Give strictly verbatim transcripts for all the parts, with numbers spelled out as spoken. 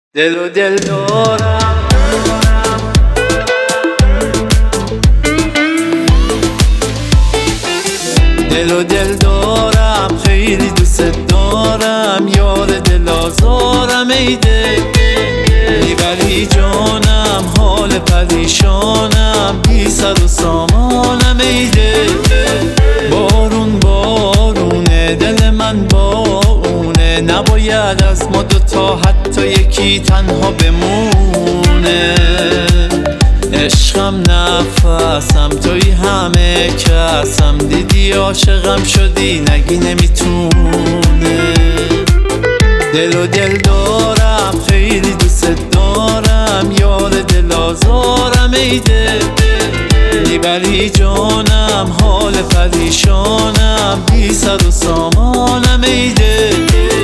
دل و دل دارم، دل و دل دارم، خیلی دوست دارم، یار دل آزارم. ای دل میبری جانم، حال پریشانم، بی سر و سامانم. ای دل بارون بارونه، دل من بارونه، نباید از ما دوتا حتی یکی تنها بمونه. عشقم نفسم، توی همه کسم، دیدی عاشقم شدی، نگی نمیتونه. دل و دل دارم، خیلی دوست دارم، یار دل آزارم. ای دل میبری جانم، حال پریشانم، بی سر و سامانم. ای دل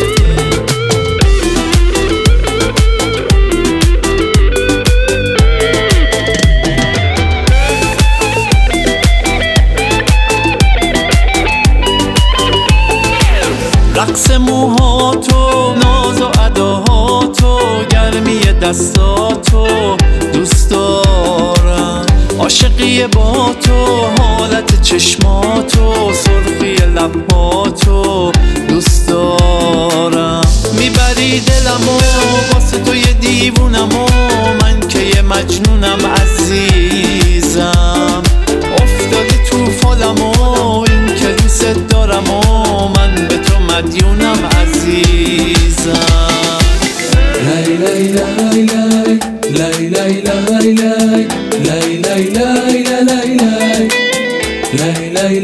رقص موهاتو، ناز و اداهاتو، گرمی دستاتو دوست دارم. عاشقی با تو، حالت چشماتو، سرخی لباتو دوست دارم. میبری دلمو، واسه تو یه دیوونمو، من که یه مجنونم عزیزم. افتادی تو فالمو، این که دوست دارم و من به تو مدیونم عزیزم. لای لای لای لای لای لای لای لای لای لای لای لای لای لای لای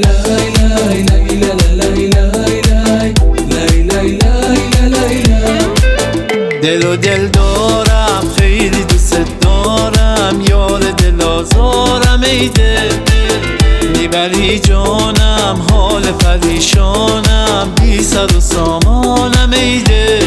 لای. دل و دل دارم، خیلی دوست دارم، یار دل آزارم. ای دل میبری جانم، حال پریشانم، بی سر و سامانم. ای دل